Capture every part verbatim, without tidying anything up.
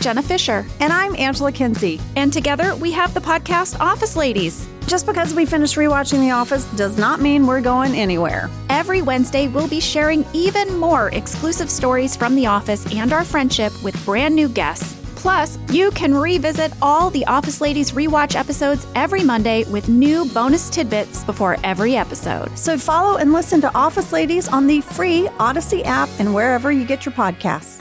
Jenna Fisher. And I'm Angela Kinsey. And together we have the podcast Office Ladies. Just because we finished rewatching The Office does not mean we're going anywhere. Every Wednesday, we'll be sharing even more exclusive stories from The Office and our friendship with brand new guests. Plus, you can revisit all the Office Ladies rewatch episodes every Monday with new bonus tidbits before every episode. So follow and listen to Office Ladies on the free Odyssey app and wherever you get your podcasts.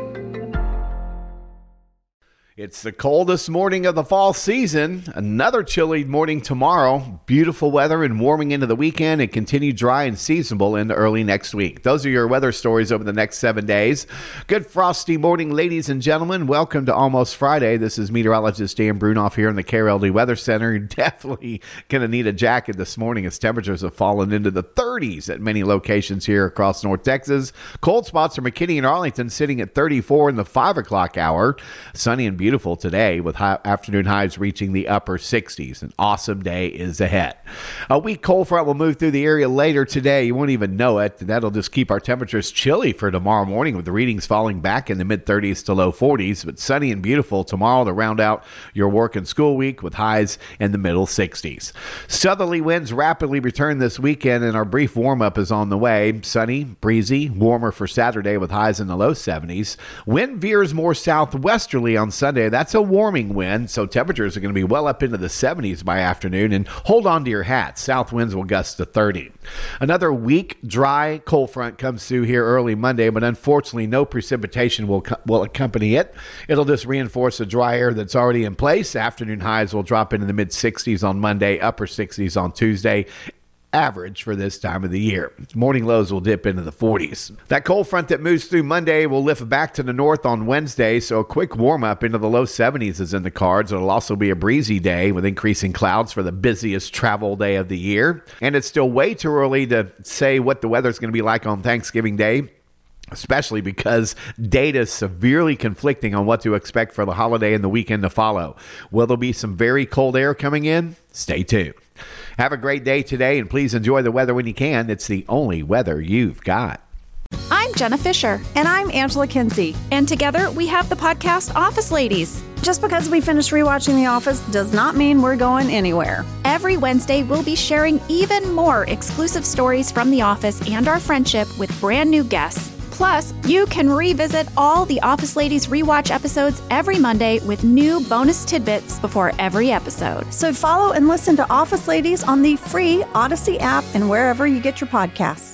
It's the coldest morning of the fall season. Another chilly morning tomorrow. Beautiful weather and warming into the weekend, and continue dry and seasonable into early next week. Those are your weather stories over the next seven days. Good frosty morning, ladies and gentlemen. Welcome to Almost Friday. This is meteorologist Dan Brunoff here in the K R L D Weather Center. You're definitely going to need a jacket this morning as temperatures have fallen into the thirties at many locations here across North Texas. Cold spots are McKinney and Arlington sitting at thirty-four in the five o'clock hour. Sunny and beautiful Beautiful today with high afternoon highs reaching the upper sixties. An awesome day is ahead. A weak cold front will move through the area later today. You won't even know it. That'll just keep our temperatures chilly for tomorrow morning, with the readings falling back in the mid thirties to low forties. But sunny and beautiful tomorrow to round out your work and school week with highs in the middle sixties. Southerly winds rapidly return this weekend, and our brief warm-up is on the way. Sunny, breezy, warmer for Saturday with highs in the low seventies. Wind veers more southwesterly on Sunday. That's a warming wind, so temperatures are going to be well up into the seventies by afternoon, and hold on to your hats. South winds will gust to thirty. Another weak, dry cold front comes through here early Monday, but unfortunately no precipitation will will accompany it. It'll just reinforce the dry air that's already in place. Afternoon highs will drop into the mid sixties on Monday, upper sixties on Tuesday. Average for this time of the year. Morning lows will dip into the forties. That cold front that moves through Monday will lift back to the north on Wednesday, so a quick warm-up into the low seventies is in the cards. It'll also be a breezy day with increasing clouds for the busiest travel day of the year. And it's still way too early to say what the weather's going to be like on Thanksgiving Day, especially because data is severely conflicting on what to expect for the holiday and the weekend to follow. Will there be some very cold air coming in? Stay tuned. Have a great day today, and please enjoy the weather when you can. It's the only weather you've got. I'm Jenna Fisher. And I'm Angela Kinsey. And together we have the podcast Office Ladies. Just because we finished rewatching The Office does not mean we're going anywhere. Every Wednesday, we'll be sharing even more exclusive stories from The Office and our friendship with brand new guests. Plus, you can revisit all the Office Ladies rewatch episodes every Monday with new bonus tidbits before every episode. So follow and listen to Office Ladies on the free Odyssey app and wherever you get your podcasts.